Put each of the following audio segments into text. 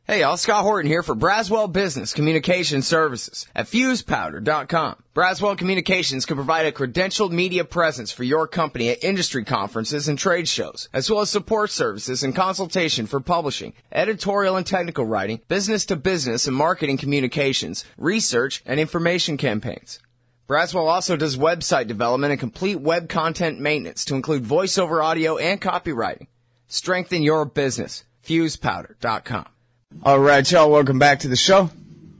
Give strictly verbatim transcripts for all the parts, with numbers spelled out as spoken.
Hey y'all, Scott Horton here for Braswell Business Communication Services at fuse powder dot com. Braswell Communications can provide a credentialed media presence for your company at industry conferences and trade shows, as well as support services and consultation for publishing, editorial and technical writing, business-to-business and marketing communications, research, and information campaigns. Braswell also does website development and complete web content maintenance to include voiceover audio and copywriting. Strengthen your business. fuse powder dot com. All right, y'all, welcome back to the show.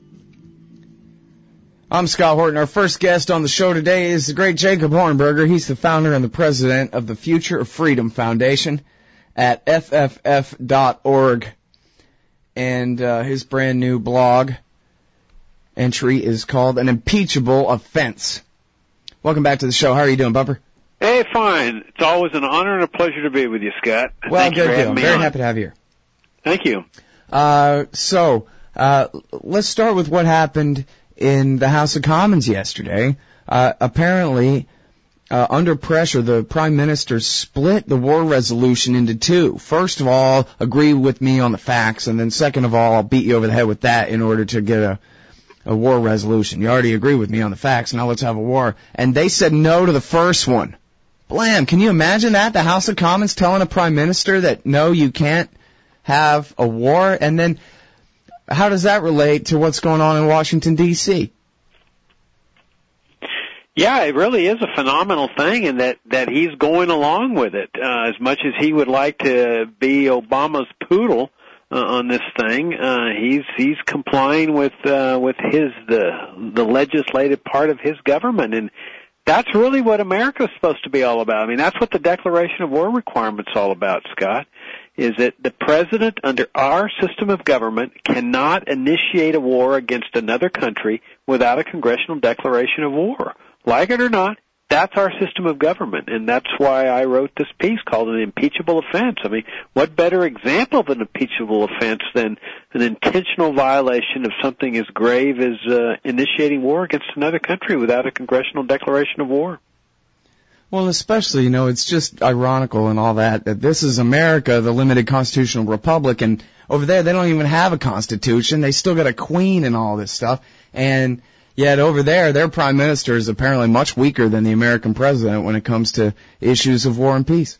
I'm Scott Horton. Our first guest on the show today is the great Jacob Hornberger. He's the founder and the president of the Future of Freedom Foundation at F F F dot org. And uh, his brand new blog entry is called An Impeachable Offense. Welcome back to the show. How are you doing, Bumper? Hey, fine. It's always an honor and a pleasure to be with you, Scott. Well, Thank good you for deal. I'm having me very on. happy to have you here. Thank you. Uh, so, uh, let's start with what happened in the House of Commons yesterday. Uh, apparently, uh, under pressure, the Prime Minister split the war resolution into two. First of all, agree with me on the facts, and then second of all, I'll beat you over the head with that in order to get a, a war resolution. You already agree with me on the facts, now let's have a war. And they said no to the first one. Blam, can you imagine that? The House of Commons telling a Prime Minister that no, you can't have a war? And then how does that relate to what's going on in Washington, D C? Yeah, it really is a phenomenal thing in that, that he's going along with it. Uh, as much as he would like to be Obama's poodle uh, on this thing, uh, he's he's complying with uh, with his the the legislative part of his government, and that's really what America's supposed to be all about. I mean, that's what the Declaration of War Requirement's all about, Scott, is that the president under our system of government cannot initiate a war against another country without a congressional declaration of war. Like it or not, that's our system of government, and that's why I wrote this piece called An Impeachable Offense. I mean, what better example of an impeachable offense than an intentional violation of something as grave as uh, initiating war against another country without a congressional declaration of war? Well, especially, you know, it's just ironical and all that, that this is America, the limited constitutional republic, and over there they don't even have a constitution. They still got a queen and all this stuff, and yet over there their prime minister is apparently much weaker than the American president when it comes to issues of war and peace.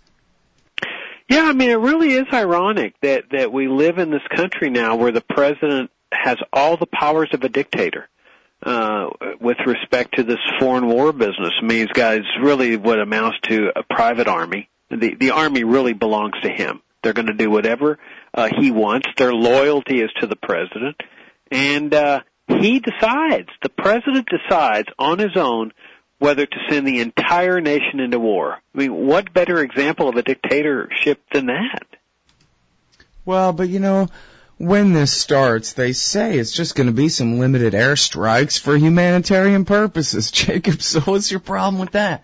Yeah, I mean, it really is ironic that, that we live in this country now where the president has all the powers of a dictator. Uh, with respect to this foreign war business. I mean, he's got, it's really what amounts to a private army. The, the army really belongs to him. They're going to do whatever uh, he wants. Their loyalty is to the president. And uh, he decides, the president decides on his own whether to send the entire nation into war. I mean, what better example of a dictatorship than that? Well, but you know, when this starts, they say it's just going to be some limited airstrikes for humanitarian purposes. Jacob, so what's your problem with that?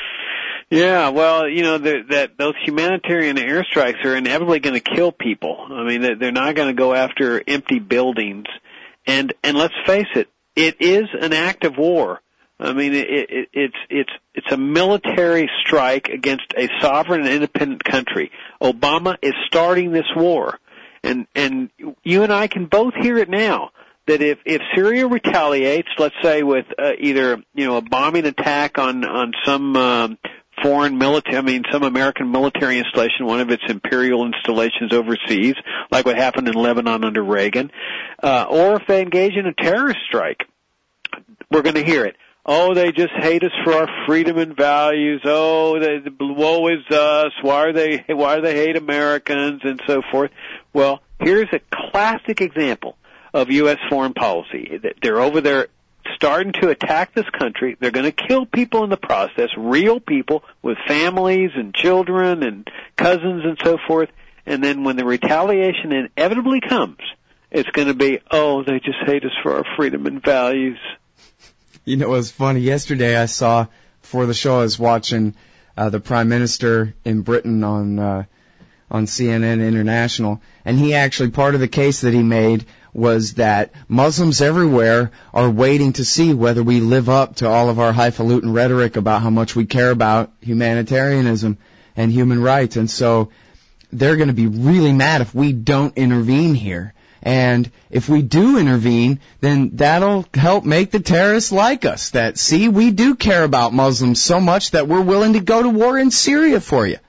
Yeah, well, you know, that those humanitarian airstrikes are inevitably going to kill people. I mean, they're not going to go after empty buildings. And and let's face it, it is an act of war. I mean, it, it, it's it's it's a military strike against a sovereign and independent country. Obama is starting this war. And, and you and I can both hear it now, that if, if Syria retaliates, let's say with uh, either, you know, a bombing attack on, on some um, foreign military, I mean, some American military installation, one of its imperial installations overseas, like what happened in Lebanon under Reagan, uh, or if they engage in a terrorist strike, we're going to hear it. Oh, they just hate us for our freedom and values. Oh, they, woe is us. Why are they, why do they hate Americans and so forth? Well, here's a classic example of U S foreign policy. They're over there starting to attack this country. They're going to kill people in the process, real people with families and children and cousins and so forth. And then when the retaliation inevitably comes, it's going to be, oh, they just hate us for our freedom and values. You know, it was funny. Yesterday I saw, before the show, I was watching uh, the Prime Minister in Britain on uh, on C N N International, and he actually, part of the case that he made was that Muslims everywhere are waiting to see whether we live up to all of our highfalutin rhetoric about how much we care about humanitarianism and human rights, and so they're going to be really mad if we don't intervene here. And if we do intervene, then that'll help make the terrorists like us. That, see, we do care about Muslims so much that we're willing to go to war in Syria for you.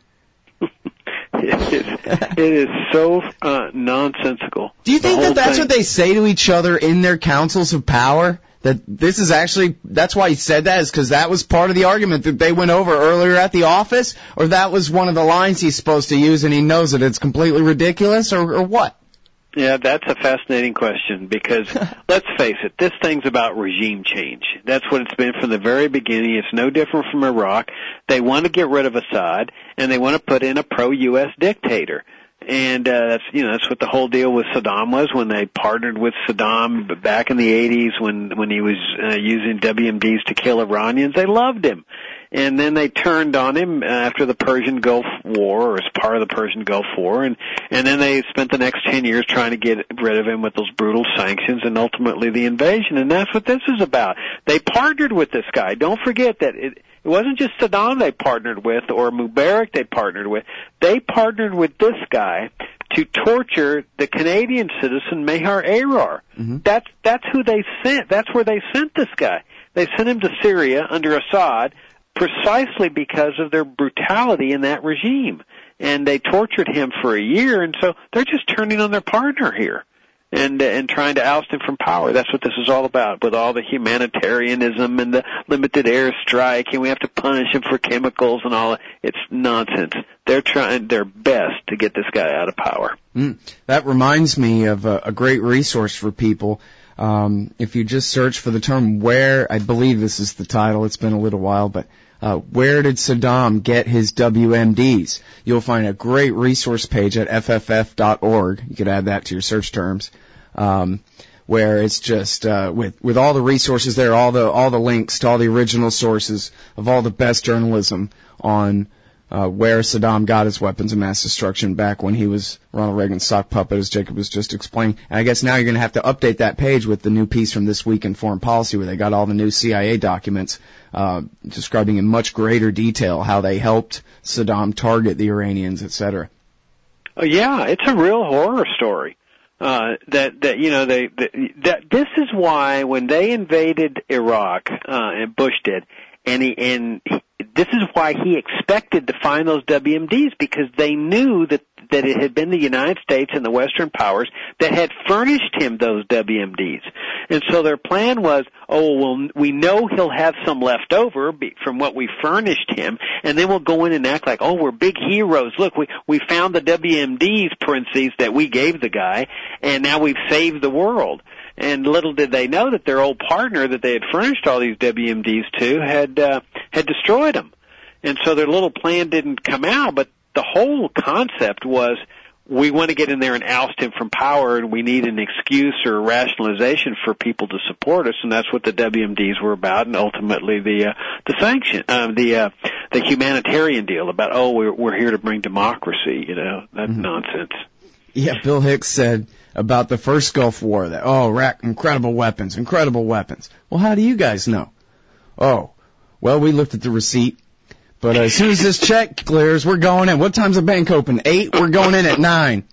It is, it is so uh, nonsensical. Do you think that that's thing. what they say to each other in their councils of power? That this is actually, that's why he said that, is because that was part of the argument that they went over earlier at the office? Or that was one of the lines he's supposed to use and he knows that it's completely ridiculous, or, or what? Yeah, that's a fascinating question because, let's face it, this thing's about regime change. That's what it's been from the very beginning. It's no different from Iraq. They want to get rid of Assad, and they want to put in a pro-U S dictator. And uh, that's you know that's what the whole deal with Saddam was when they partnered with Saddam back in the eighties when when he was uh, using W M Ds to kill Iranians. They loved him, and then they turned on him after the Persian Gulf War, or as part of the Persian Gulf War, and and then they spent the next ten years trying to get rid of him with those brutal sanctions and ultimately the invasion. And that's what this is about. They partnered with this guy. Don't forget that it. It wasn't just Saddam they partnered with or Mubarak they partnered with. They partnered with this guy to torture the Canadian citizen Maher Arar. Mm-hmm. That's that's who they sent. That's where they sent this guy. They sent him to Syria under Assad precisely because of their brutality in that regime. And they tortured him for a year, and so they're just turning on their partner here. And, and trying to oust him from power. That's what this is all about, with all the humanitarianism and the limited airstrike, and we have to punish him for chemicals and all. It's nonsense. They're trying their best to get this guy out of power. Mm. That reminds me of a, a great resource for people. Um, if you just search for the term "where," I believe this is the title. It's been a little while, but uh, where did Saddam get his W M Ds? You'll find a great resource page at F F F dot org. You could add that to your search terms. Um, where it's just, uh, with, with all the resources there, all the, all the links to all the original sources of all the best journalism on, uh, where Saddam got his weapons of mass destruction back when he was Ronald Reagan's sock puppet, as Jacob was just explaining. And I guess now you're gonna have to update that page with the new piece from This Week in Foreign Policy where they got all the new C I A documents, uh, describing in much greater detail how they helped Saddam target the Iranians, et cetera. Oh, yeah, it's a real horror story. Uh, that, that, you know, they, that, that, this is why when they invaded Iraq, uh, and Bush did, and he, and he, this is why he expected to find those W M Ds, because they knew that, that it had been the United States and the Western powers that had furnished him those W M Ds. And so their plan was, oh, well, we know he'll have some left over from what we furnished him, and then we'll go in and act like, oh, we're big heroes. Look, we, we found the W M Ds, parentheses, that we gave the guy, and now we've saved the world. And little did they know that their old partner that they had furnished all these W M Ds to had, uh, had destroyed them. And so their little plan didn't come out, but the whole concept was, we want to get in there and oust him from power, and we need an excuse or a rationalization for people to support us, and that's what the W M Ds were about, and ultimately the uh, the sanction, uh, the uh, the humanitarian deal about, oh, we're we're here to bring democracy. You know, that's mm-hmm. nonsense. Yeah, Bill Hicks said about the first Gulf War that, oh, Iraq, incredible weapons, incredible weapons. Well, how do you guys know? Oh, well, we looked at the receipt. But uh, as soon as this check clears, we're going in. What time's the bank open? Eight? We're going in at nine.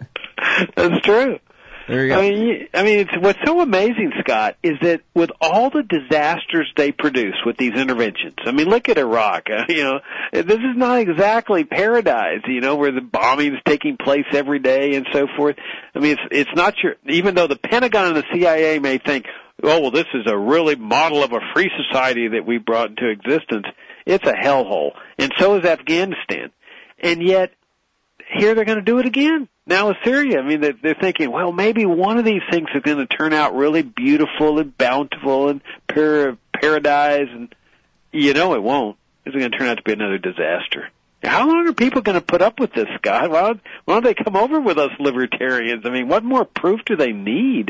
That's true. There you go. I mean, I mean, it's, what's so amazing, Scott, is that with all the disasters they produce with these interventions, I mean, look at Iraq. Uh, you know, this is not exactly paradise, you know, where the bombing's taking place every day and so forth. I mean, it's, it's not your, even though the Pentagon and the C I A may think, oh, well, this is a really model of a free society that we brought into existence. It's a hellhole, and so is Afghanistan. And yet, here they're going to do it again. Now with Syria, I mean, they're, they're thinking, well, maybe one of these things is going to turn out really beautiful and bountiful and par- paradise, and you know it won't. It's going to turn out to be another disaster. How long are people going to put up with this, Scott? Why don't, why don't they come over with us libertarians? I mean, what more proof do they need?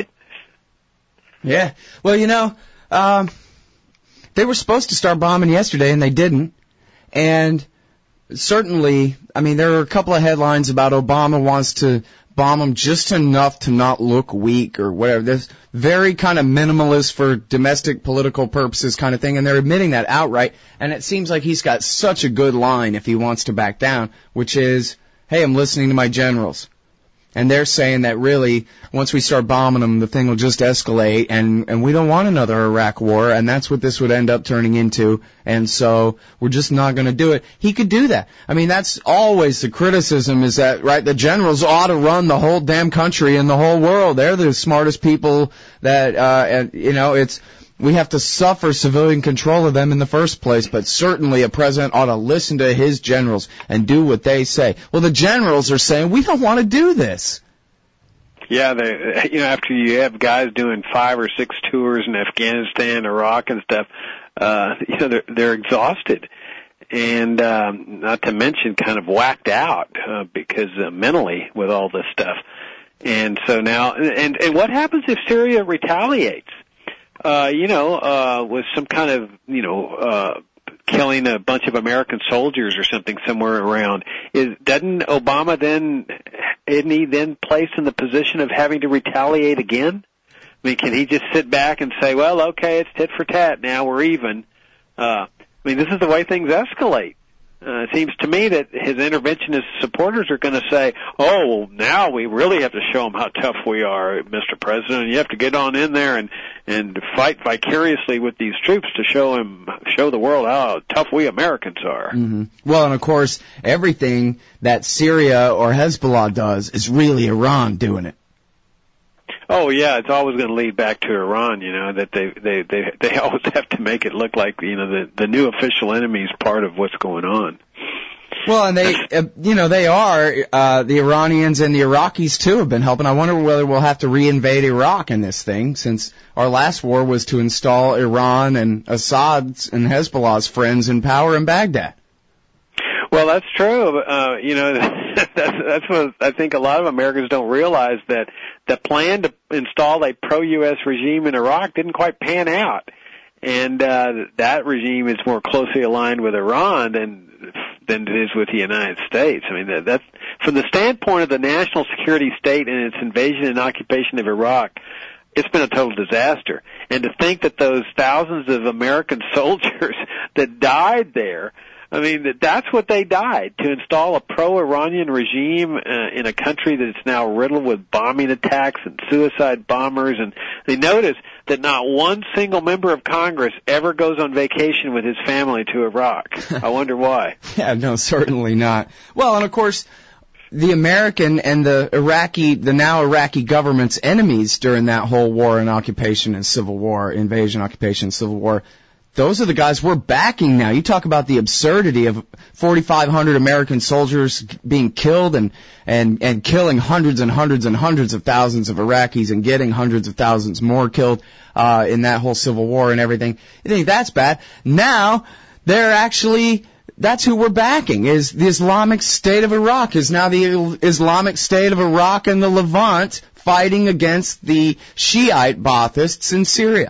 Yeah, well, you know, um... they were supposed to start bombing yesterday, and they didn't. And certainly, I mean, there are a couple of headlines about Obama wants to bomb them just enough to not look weak or whatever. There's very kind of minimalist for domestic political purposes kind of thing, and they're admitting that outright. And it seems like he's got such a good line if he wants to back down, which is, hey, I'm listening to my generals. And they're saying that really, once we start bombing them, the thing will just escalate, and, and we don't want another Iraq war, and that's what this would end up turning into, and so we're just not going to do it. He could do that. I mean, that's always the criticism is that, right, the generals ought to run the whole damn country and the whole world. They're the smartest people that, uh, and, you know, it's, we have to suffer civilian control of them in the first place, but certainly a president ought to listen to his generals and do what they say. Well, the generals are saying, we don't want to do this. Yeah, they, you know, after you have guys doing five or six tours in Afghanistan, Iraq, and stuff, uh, you know, they're, they're exhausted. And, um, not to mention kind of whacked out, uh, because, uh, mentally with all this stuff. And so now, and, and what happens if Syria retaliates? Uh, you know, uh, with some kind of, you know, uh, killing a bunch of American soldiers or something somewhere around, is, doesn't Obama then, isn't he then placed in the position of having to retaliate again? I mean, can he just sit back and say, well, okay, it's tit for tat now, we're even? Uh, I mean, this is the way things escalate. Uh, it seems to me that his interventionist supporters are going to say, oh, well, now we really have to show them how tough we are, Mister President. You have to get on in there and, and fight vicariously with these troops to show him, show the world how tough we Americans are. Mm-hmm. Well, and of course, everything that Syria or Hezbollah does is really Iran doing it. Oh yeah, it's always going to lead back to Iran. You know that they they they they always have to make it look like you know the the new official enemy is part of what's going on. Well, and they, uh, you know, they are uh, the Iranians and the Iraqis too have been helping. I wonder whether we'll have to reinvade Iraq in this thing, since our last war was to install Iran and Assad's and Hezbollah's friends in power in Baghdad. Well, that's true. Uh, you know, that's, that's what I think a lot of Americans don't realize, that the plan to install a pro-U S regime in Iraq didn't quite pan out. And, uh, that regime is more closely aligned with Iran than, than it is with the United States. I mean, that, that's, from the standpoint of the national security state and its invasion and occupation of Iraq, it's been a total disaster. And to think that those thousands of American soldiers that died there, I mean, that's what they died, to install a pro-Iranian regime uh, in a country that's now riddled with bombing attacks and suicide bombers. And they notice that not one single member of Congress ever goes on vacation with his family to Iraq. I wonder why. Yeah, no, certainly not. Well, and of course, the American and the Iraqi, the now Iraqi government's enemies during that whole war and occupation and civil war, invasion, occupation, civil war, those are the guys we're backing now. You talk about the absurdity of forty-five hundred American soldiers being killed and, and, and killing hundreds and hundreds and hundreds of thousands of Iraqis and getting hundreds of thousands more killed, uh, in that whole civil war and everything. You think that's bad? Now, they're actually, that's who we're backing, is the Islamic State of Iraq, is now the Islamic State of Iraq and the Levant fighting against the Shiite Baathists in Syria.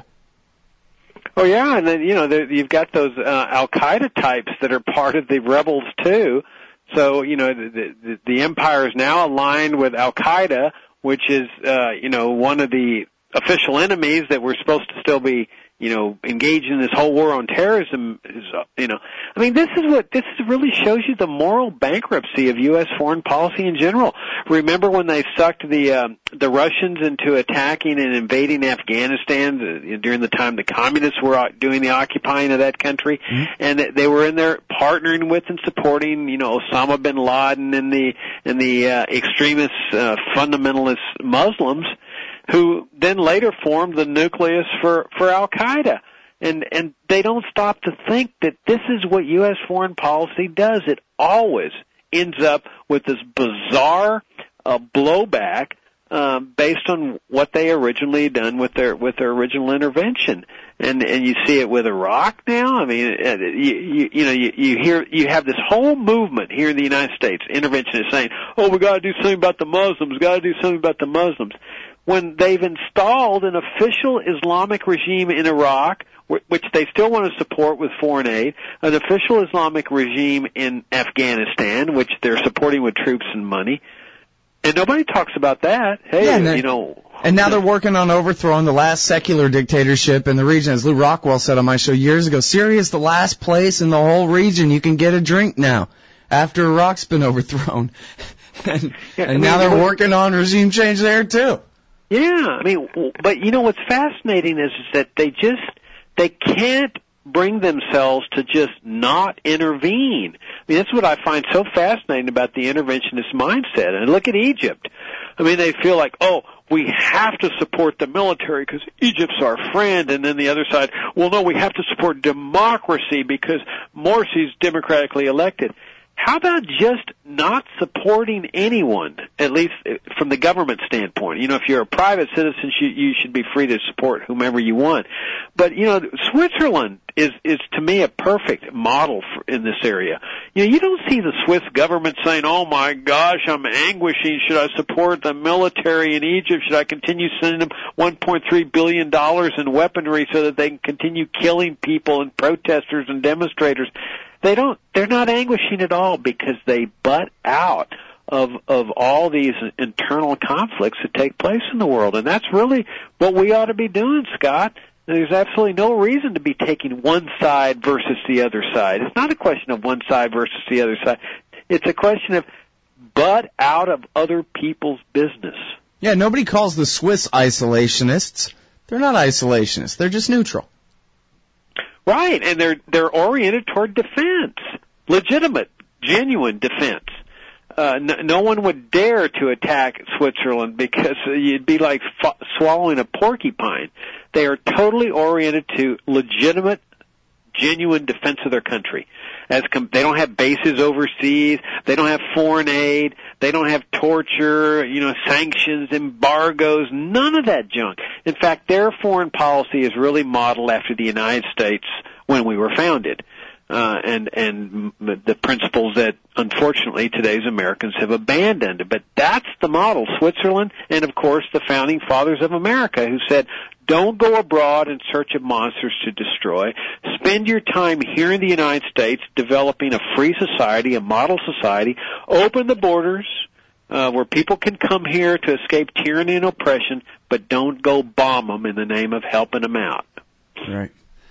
Oh yeah, and then you know the, you've got those uh, Al Qaeda types that are part of the rebels too. So you know the the, the empire is now aligned with Al Qaeda, which is uh, you know one of the official enemies that we're supposed to still be you know engaged in this whole war on terrorism. Is uh, you know I mean this is what this really shows you, the moral bankruptcy of U S foreign policy in general. Remember when they sucked the uh, the Russians into attacking and invading Afghanistan uh, during the time the communists were doing the occupying of that country, mm-hmm. and they were in there partnering with and supporting, you know, Osama bin Laden and the and the uh, extremist uh, fundamentalist Muslims, who then later formed the nucleus for for Al Qaeda. And and they don't stop to think that this is what U S foreign policy does. It always ends up with this bizarre uh, blowback um, based on what they originally done with their with their original intervention. And and you see it with Iraq now. I mean, you you, you know you, you hear you have this whole movement here in the United States. Interventionists saying, "Oh, we got to do something about the Muslims. We got to do something about the Muslims." When they've installed an official Islamic regime in Iraq, which they still want to support with foreign aid, an official Islamic regime in Afghanistan, which they're supporting with troops and money, and nobody talks about that. Hey, yeah, you know. And now they're working on overthrowing the last secular dictatorship in the region. As Lou Rockwell said on my show years ago, Syria is the last place in the whole region you can get a drink now, after Iraq's been overthrown. and, yeah, and I mean, now they're what, working on regime change there too. Yeah, I mean, but you know what's fascinating is, is that they just, they can't bring themselves to just not intervene. I mean, that's what I find so fascinating about the interventionist mindset. And look at Egypt. I mean, they feel like, oh, we have to support the military because Egypt's our friend, and then the other side, well, no, we have to support democracy because Morsi's democratically elected. How about just not supporting anyone, at least from the government standpoint? You know, if you're a private citizen, you, you should be free to support whomever you want. But, you know, Switzerland is, is to me a perfect model for, in this area. You know, you don't see the Swiss government saying, oh my gosh, I'm anguishing. Should I support the military in Egypt? Should I continue sending them one point three billion dollars in weaponry so that they can continue killing people and protesters and demonstrators? They don't, they're not anguishing at all because they butt out of, of all these internal conflicts that take place in the world. And that's really what we ought to be doing, Scott. There's absolutely no reason to be taking one side versus the other side. It's not a question of one side versus the other side. It's a question of butt out of other people's business. Yeah, nobody calls the Swiss isolationists. They're not isolationists. They're just neutral. Right, and they're they're oriented toward defense, legitimate, genuine defense. Uh, no, no one would dare to attack Switzerland because you'd be like f- swallowing a porcupine. They are totally oriented to legitimate, genuine defense of their country. As com- they don't have bases overseas, they don't have foreign aid, they don't have torture, you know, sanctions, embargoes, none of that junk. In fact, their foreign policy is really modeled after the United States when we were founded. Uh, and, and the principles that, unfortunately, today's Americans have abandoned. But that's the model, Switzerland, and of course the founding fathers of America, who said, don't go abroad in search of monsters to destroy. Spend your time here in the United States developing a free society, a model society. Open the borders, uh, where people can come here to escape tyranny and oppression, but don't go bomb them in the name of helping them out. Right.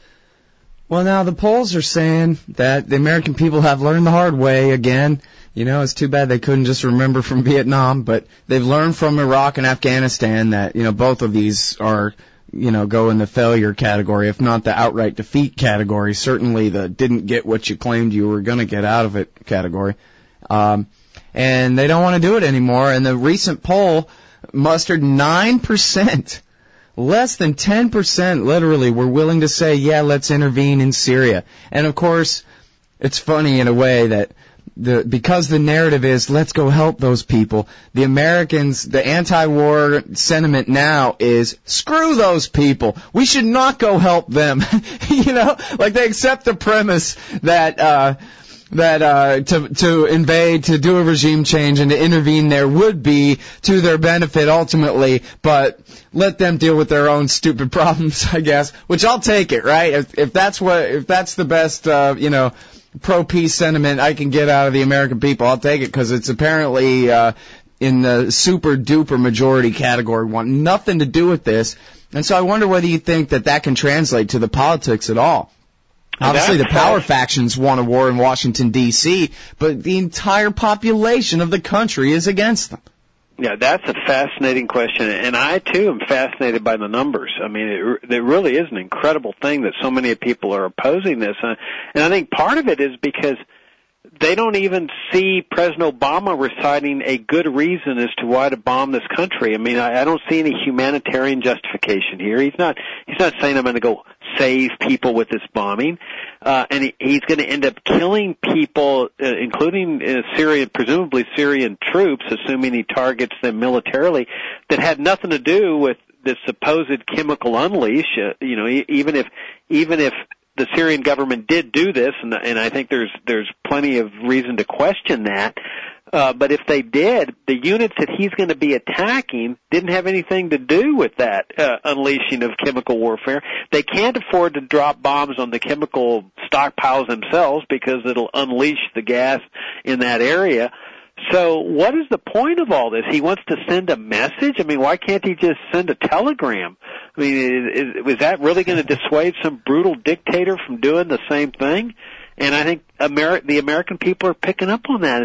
Well, now the polls are saying that the American people have learned the hard way again. You know, it's too bad they couldn't just remember from Vietnam, but they've learned from Iraq and Afghanistan that, you know, both of these are, you know, go in the failure category, if not the outright defeat category, certainly the didn't get what you claimed you were going to get out of it category. Um, and they don't want to do it anymore, and the recent poll mustered nine percent. Less than ten percent, literally, were willing to say, yeah, let's intervene in Syria. And, of course, it's funny in a way that the because the narrative is, let's go help those people, the Americans, the anti-war sentiment now is, screw those people. We should not go help them. You know, like they accept the premise that uh that uh to to invade, to do a regime change and to intervene there would be to their benefit ultimately, but let them deal with their own stupid problems, I guess, which I'll take it, right? If, if that's what, if that's the best, uh, you know, pro-peace sentiment I can get out of the American people, I'll take it, because it's apparently, uh, in the super-duper majority category, want nothing to do with this. And so I wonder whether you think that that can translate to the politics at all. Obviously, the power factions want a war in Washington, D C, but the entire population of the country is against them. Yeah, that's a fascinating question, and I, too, am fascinated by the numbers. I mean, it, it really is an incredible thing that so many people are opposing this, uh, and I think part of it is because they don't even see President Obama reciting a good reason as to why to bomb this country. I mean, I, I don't see any humanitarian justification here. He's not, he's not saying I'm going to go save people with this bombing, uh, and he, he's going to end up killing people, uh, including uh, Syrian, presumably Syrian troops, assuming he targets them militarily, that had nothing to do with this supposed chemical unleash. Uh, you know, even if, even if the Syrian government did do this, and, and I think there's there's plenty of reason to question that. Uh, but if they did, the units that he's going to be attacking didn't have anything to do with that uh, unleashing of chemical warfare. They can't afford to drop bombs on the chemical stockpiles themselves because it'll unleash the gas in that area. So what is the point of all this? He wants to send a message? I mean, why can't he just send a telegram? I mean, is, is that really going to dissuade some brutal dictator from doing the same thing? And I think Ameri- the American people are picking up on that. It's like,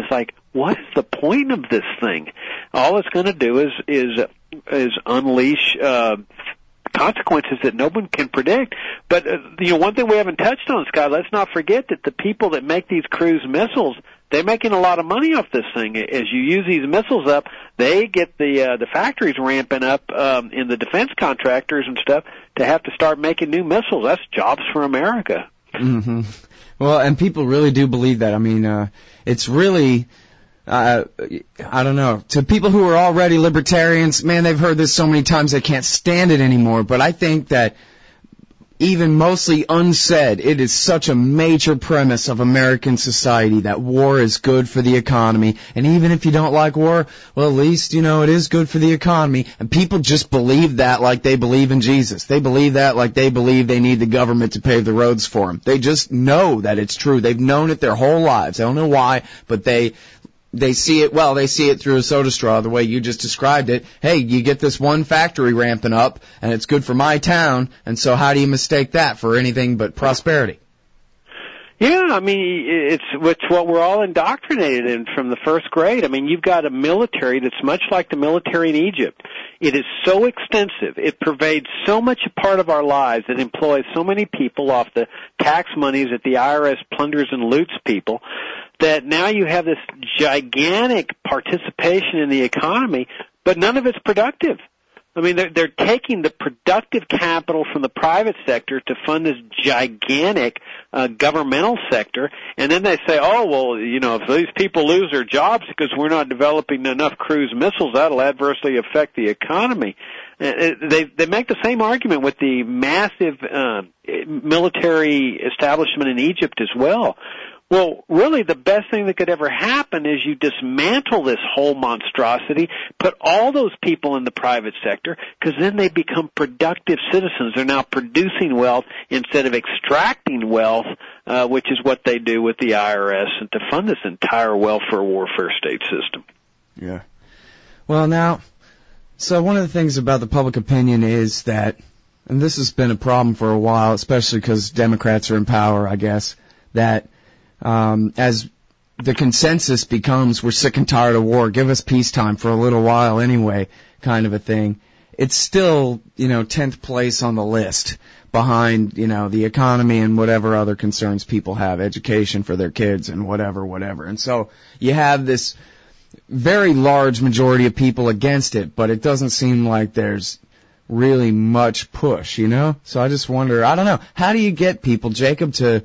what is the point of this thing? All it's going to do is is is unleash uh, consequences that no one can predict. But uh, you know, one thing we haven't touched on, Scott, let's not forget that the people that make these cruise missiles, they're making a lot of money off this thing. As you use these missiles up, they get the uh, the factories ramping up um, in the defense contractors and stuff to have to start making new missiles. That's jobs for America. Mm-hmm. Well, and people really do believe that. I mean, uh, it's really, uh, I don't know, to people who are already libertarians, man, they've heard this so many times they can't stand it anymore. But I think that even mostly unsaid, it is such a major premise of American society that war is good for the economy. And even if you don't like war, well, at least, you know, it is good for the economy. And people just believe that like they believe in Jesus. They believe that like they believe they need the government to pave the roads for them. They just know that it's true. They've known it their whole lives. I don't know why, but they... They see it, well, they see it through a soda straw, the way you just described it. Hey, you get this one factory ramping up, and it's good for my town, and so how do you mistake that for anything but prosperity? Yeah, I mean, it's, it's what we're all indoctrinated in from the first grade. I mean, you've got a military that's much like the military in Egypt. It is so extensive. It pervades so much a part of our lives. It employs so many people off the tax monies that the I R S plunders and loots people, that now you have this gigantic participation in the economy, but none of it's productive. I mean, they're, they're taking the productive capital from the private sector to fund this gigantic uh, governmental sector, and then they say, oh, well, you know, if these people lose their jobs because we're not developing enough cruise missiles, that'll adversely affect the economy. Uh, they, they make the same argument with the massive uh, military establishment in Egypt as well. Well, really, the best thing that could ever happen is you dismantle this whole monstrosity, put all those people in the private sector, because then they become productive citizens. They're now producing wealth instead of extracting wealth, uh, which is what they do with the I R S, and to fund this entire welfare warfare state system. Yeah. Well, now, so one of the things about the public opinion is that, and this has been a problem for a while, especially because Democrats are in power, I guess, that Um, as the consensus becomes, we're sick and tired of war, give us peacetime for a little while anyway, kind of a thing. It's still, you know, tenth place on the list behind, you know, the economy and whatever other concerns people have, education for their kids and whatever, whatever. And so you have this very large majority of people against it, but it doesn't seem like there's really much push, you know? So I just wonder, I don't know, how do you get people, Jacob, to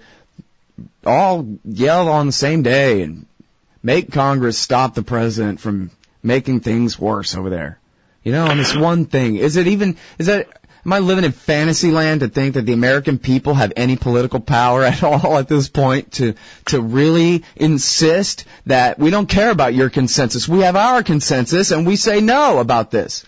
all yell on the same day and make Congress stop the president from making things worse over there? You know, on this one thing. Is it even, is that, am I living in fantasy land to think that the American people have any political power at all at this point to, to really insist that we don't care about your consensus? We have our consensus and we say no about this.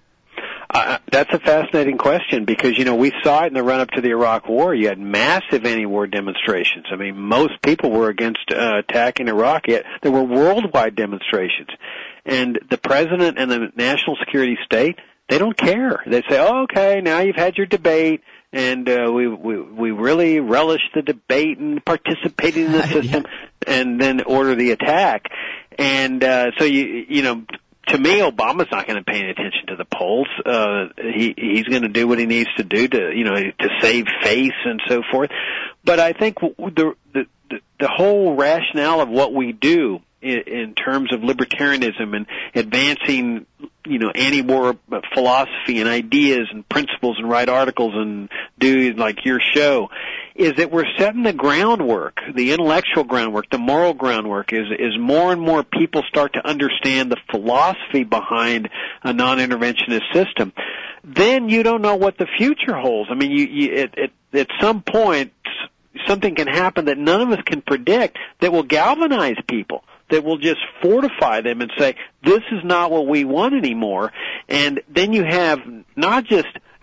Uh, that's a fascinating question because, you know, we saw it in the run-up to the Iraq War. You had massive anti-war demonstrations. I mean, most people were against uh, attacking Iraq, yet there were worldwide demonstrations. And the president and the national security state, they don't care. They say, oh, okay, now you've had your debate, and uh, we, we we really relish the debate and participating in the system, yeah. And then order the attack. And uh, so, you you know, to me, Obama's not going to pay any attention to the polls. Uh, he, he's going to do what he needs to do to, you know, to save face and so forth. But I think the, the, the whole rationale of what we do in, in terms of libertarianism and advancing, you know, anti-war philosophy and ideas and principles and write articles and do like your show is that we're setting the groundwork, the intellectual groundwork, the moral groundwork is, is more and more people start to understand the philosophy behind a non-interventionist system. Then you don't know what the future holds. I mean, you, you at, at, at some point, something can happen that none of us can predict that will galvanize people, that will just fortify them and say, this is not what we want anymore. And then you have not just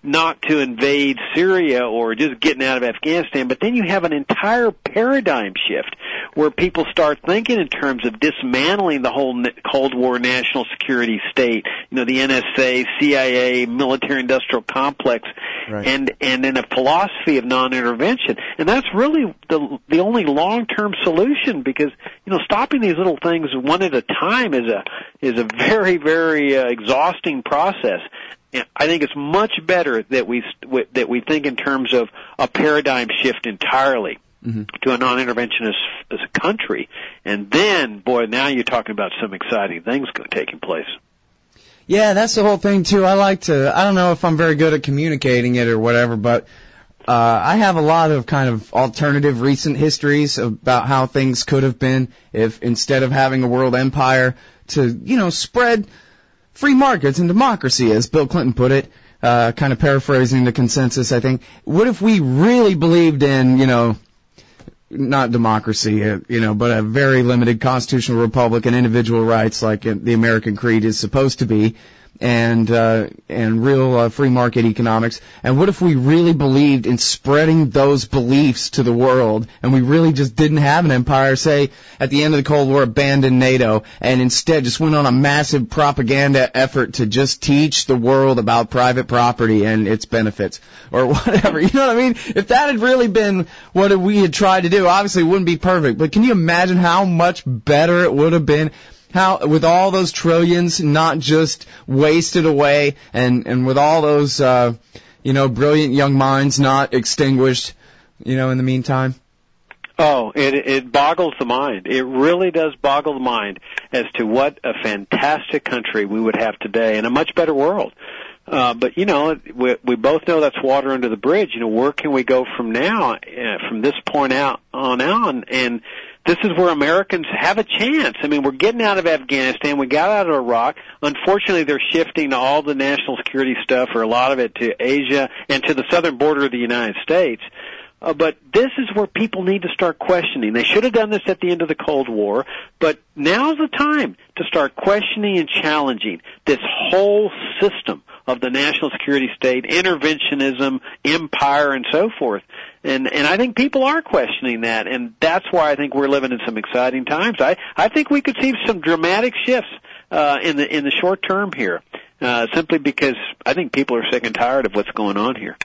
not to invade Syria or just getting out of Afghanistan, but then you have an entire paradigm shift where people start thinking in terms of dismantling the whole Cold War national security state, you know, the N S A, C I A, military-industrial complex, right. and and in a philosophy of non-intervention. And that's really the the only long-term solution, because, you know, stopping these little things one at a time is a is a very, very uh, exhausting process. I think it's much better that we that we think in terms of a paradigm shift entirely mm-hmm. to a non-interventionist as a country, and then, boy, now you're talking about some exciting things taking place. Yeah, that's the whole thing too. I like to. I don't know if I'm very good at communicating it or whatever, but uh, I have a lot of kind of alternative recent histories about how things could have been if, instead of having a world empire, to, you know, spread free markets and democracy, as Bill Clinton put it, uh, kind of paraphrasing the consensus, I think. What if we really believed in, you know, not democracy, uh, you know, but a very limited constitutional republic and individual rights like uh, the American creed is supposed to be, and uh, and real uh, free market economics? And what if we really believed in spreading those beliefs to the world, and we really just didn't have an empire, say, at the end of the Cold War, abandoned NATO, and instead just went on a massive propaganda effort to just teach the world about private property and its benefits, or whatever, you know what I mean? If that had really been what we had tried to do, obviously it wouldn't be perfect, but can you imagine how much better it would have been? How, with all those trillions not just wasted away, and, and with all those, uh, you know, brilliant young minds not extinguished, you know, in the meantime? Oh, it, it boggles the mind. It really does boggle the mind as to what a fantastic country we would have today and a much better world. Uh, but, you know, we, we both know that's water under the bridge. You know, where can we go from now, uh, from this point out on on? And this is where Americans have a chance. I mean, we're getting out of Afghanistan. We got out of Iraq. Unfortunately, they're shifting all the national security stuff, or a lot of it, to Asia and to the southern border of the United States. Uh, but this is where people need to start questioning. They should have done this at the end of the Cold War, but now's the time to start questioning and challenging this whole system of the national security state, interventionism, empire, and so forth. And and I think people are questioning that, and that's why I think we're living in some exciting times. I I think we could see some dramatic shifts uh, in the in the short term here, uh, simply because I think people are sick and tired of what's going on here.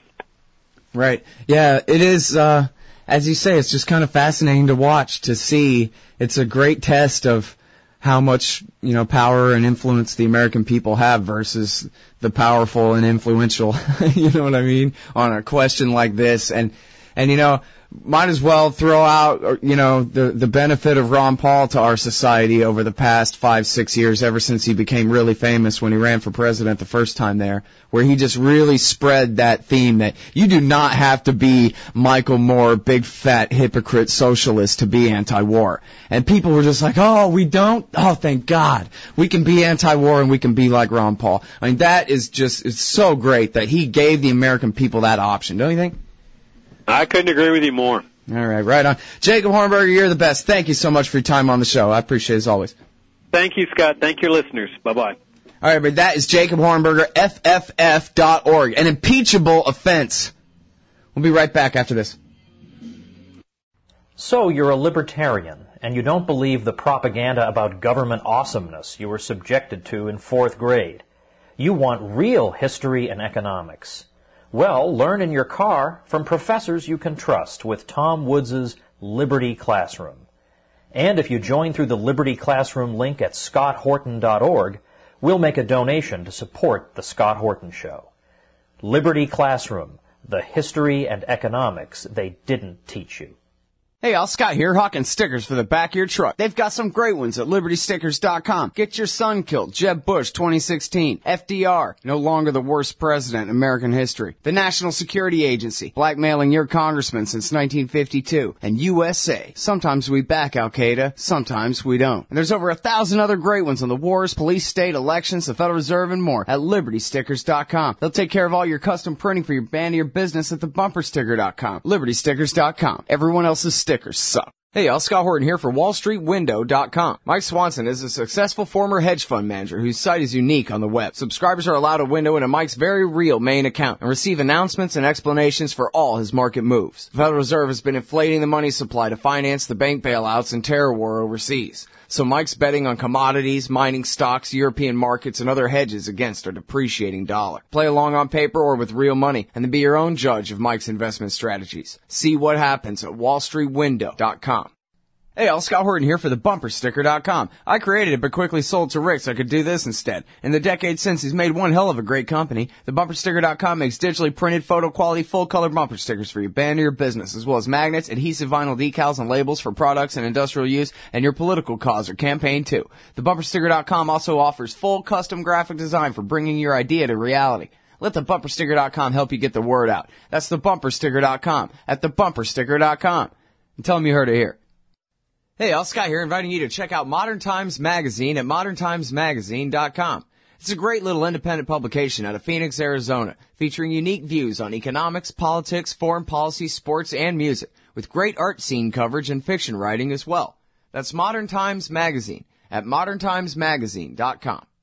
Right. Yeah, it is, uh, as you say, it's just kind of fascinating to watch, to see. It's a great test of how much, you know, power and influence the American people have versus the powerful and influential, you know what I mean, on a question like this. And, and, you know, might as well throw out, you know, the, the benefit of Ron Paul to our society over the past five, six years, ever since he became really famous when he ran for president the first time there, where he just really spread that theme that you do not have to be Michael Moore, big fat hypocrite socialist, to be anti-war. And people were just like, oh, we don't? Oh, thank God. We can be anti-war and we can be like Ron Paul. I mean, that is just, it's so great that he gave the American people that option, don't you think? I couldn't agree with you more. All right, right on. Jacob Hornberger, you're the best. Thank you so much for your time on the show. I appreciate it as always. Thank you, Scott. Thank your listeners. Bye-bye. All right, but that is Jacob Hornberger, F F F dot org. An impeachable offense. We'll be right back after this. So you're a libertarian, and you don't believe the propaganda about government awesomeness you were subjected to in fourth grade. You want real history and economics. Well, learn in your car from professors you can trust with Tom Woods' Liberty Classroom. And if you join through the Liberty Classroom link at scott horton dot org, we'll make a donation to support The Scott Horton Show. Liberty Classroom, the history and economics they didn't teach you. Hey, Al Scott here, hawking stickers for the back of your truck. They've got some great ones at liberty stickers dot com. Get your son killed, Jeb Bush twenty sixteen. F D R, no longer the worst president in American history. The National Security Agency, blackmailing your congressman since nineteen fifty-two. And U S A, sometimes we back Al-Qaeda, sometimes we don't. And there's over a thousand other great ones on the wars, police, state, elections, the Federal Reserve, and more at liberty stickers dot com. They'll take care of all your custom printing for your band or your business at the bumper sticker dot com. liberty stickers dot com. Everyone else's stickers suck. Hey, y'all, Scott Horton here for Wall Street Window dot com. Mike Swanson is a successful former hedge fund manager whose site is unique on the web. Subscribers are allowed a window into Mike's very real main account and receive announcements and explanations for all his market moves. The Federal Reserve has been inflating the money supply to finance the bank bailouts and terror war overseas. So Mike's betting on commodities, mining stocks, European markets, and other hedges against a depreciating dollar. Play along on paper or with real money, and then be your own judge of Mike's investment strategies. See what happens at Wall Street Window dot com. Hey, all, Scott Horton here for the Bumper Sticker dot com. I created it but quickly sold to Rick so I could do this instead. In the decades since, he's made one hell of a great company. The Bumper Sticker dot com makes digitally printed, photo-quality, full-color bumper stickers for your band or your business, as well as magnets, adhesive vinyl decals, and labels for products and industrial use, and your political cause or campaign, too. The Bumper Sticker dot com also offers full custom graphic design for bringing your idea to reality. Let the Bumper Sticker dot com help you get the word out. That's the Bumper Sticker dot com at the Bumper Sticker dot com. And tell them you heard it here. Hey, all, Scott here, inviting you to check out Modern Times Magazine at modern times magazine dot com. It's a great little independent publication out of Phoenix, Arizona, featuring unique views on economics, politics, foreign policy, sports, and music, with great art scene coverage and fiction writing as well. That's Modern Times Magazine at modern times magazine dot com.